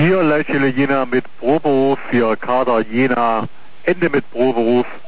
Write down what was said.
Hier Leitstelle Jena mit Proberuf für Kader Jena, Ende mit Proberuf.